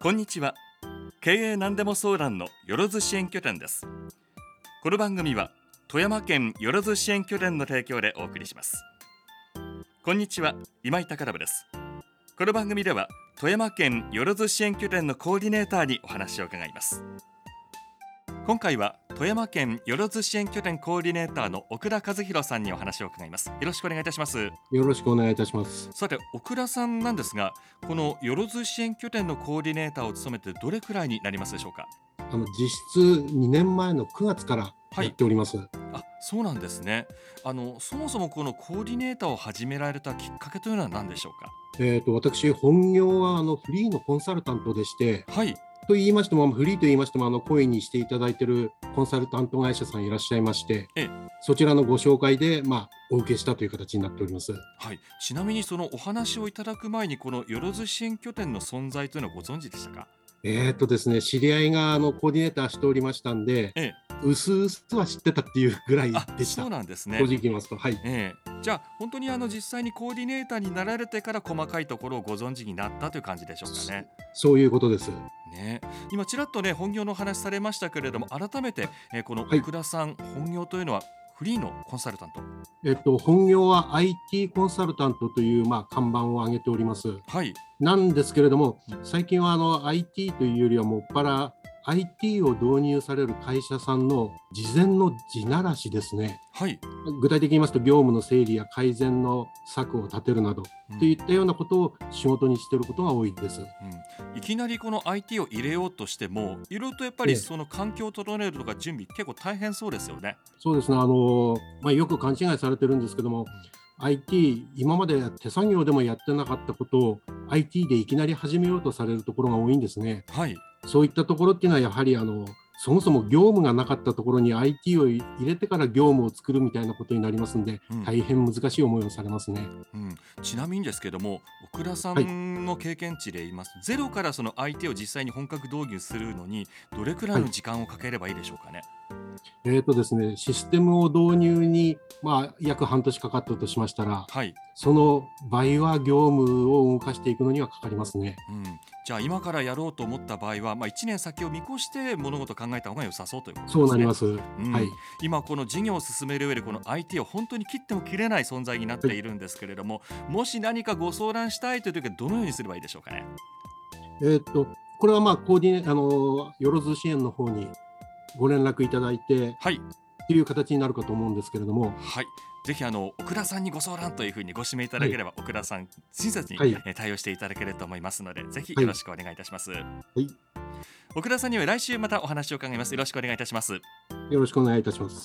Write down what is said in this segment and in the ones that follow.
こんにちは。経営なんでも相談のよろず支援拠点です。この番組は富山県よろず支援拠点の提供でお送りします。こんにちは、今井隆信です。この番組では富山県よろず支援拠点のコーディネーターにお話を伺います。今回は富山県よろず支援拠点コーディネーターの奥田和弘さんにお話を伺います。よろしくお願いいたします。 よろしくお願いいたします。 さて、奥田さんなんですが、このよろず支援拠点のコーディネーターを務めてどれくらいになりますでしょうか？ 実質2年前の9月からやっております。 そうなんですね。そもそもこのコーディネーターを始められたきっかけというのは何でしょうか？ 私、本業はフリーのコンサルタントでして、 はい。 と言いましても、フリーと言いましても、声にしていただいているコンサルタント会社さんいらっしゃいまして、そちらのご紹介で、お受けしたという形になっております。 はい。ちなみにそのお話をいただく前に、このよろず支援拠点の存在というのはご存知でしたか？ ですね、知り合いがコーディネーターしておりましたんで、うすうすは知ってたっていうぐらいでした。 そうなんですね。 正直言いますと、はい。 じゃあ本当に実際にコーディネーターになられてから細かいところをご存知になったという感じでしょうかね。 そういうことです。 今ちらっと本業の話されましたけれども、改めて、この奥田さん、本業というのはフリーのコンサルタント。 本業は IT コンサルタントという、看板を挙げております。 はい。 なんですけれども、最近はIT というよりはもっぱら IT を導入される会社さんの事前の地ならしですね。 はい。 具体的に言いますと、業務の整理や改善の策を立てるなど、といったようなことを仕事にしていることが多いです。 いきなりこの IT を入れようとしても、いろいろとやっぱりその環境を整えるとか準備結構大変そうですよね。 そうですね。よく勘違いされてるんですけども、IT、今まで手作業でもやってなかったことを IT でいきなり始めようとされるところが多いんですね。 はい。 そういったところっていうのはやはりそもそも業務がなかったところに IT を入れてから業務を作るみたいなことになりますので、大変難しい思いをされますね。 ちなみにですけども、奥田さんの経験値で言います、ゼロからその IT を実際に本格導入するのにどれくらいの時間をかければいいでしょうかね？ ですね、システムを導入に、約半年かかったとしましたら、その倍は業務を動かしていくのにはかかりますね。 じゃあ今からやろうと思った場合は、1年先を見越して物事を考えた方が良さそうということですね。 そうなります。 今この事業を進める上でこの IT を本当に切っても切れない存在になっているんですけれども、もし何かご相談したいという時はどのようにすればいいでしょうかね？ これはコーディネよろず支援の方にご連絡いただいて、という形になるかと思うんですけれども、 ぜひ奥田さんにご相談というふうにご指名いただければ、奥田さん親切に、対応していただけると思いますので、ぜひよろしくお願いいたします。奥田さんには来週またお話を伺います。よろしくお願いいたします。 よろしくお願いいたします。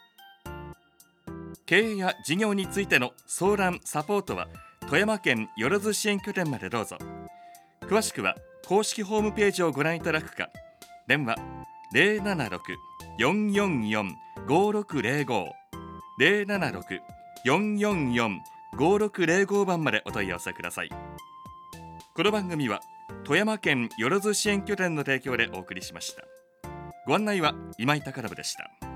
経営や事業についての相談サポートは富山県よろず支援拠点までどうぞ。詳しくは公式ホームページをご覧いただくか、電話 076-444-5605 076-444-5605 番までお問い合わせください。この番組は富山県よろず支援拠点の提供でお送りしました。ご案内は今井隆信でした。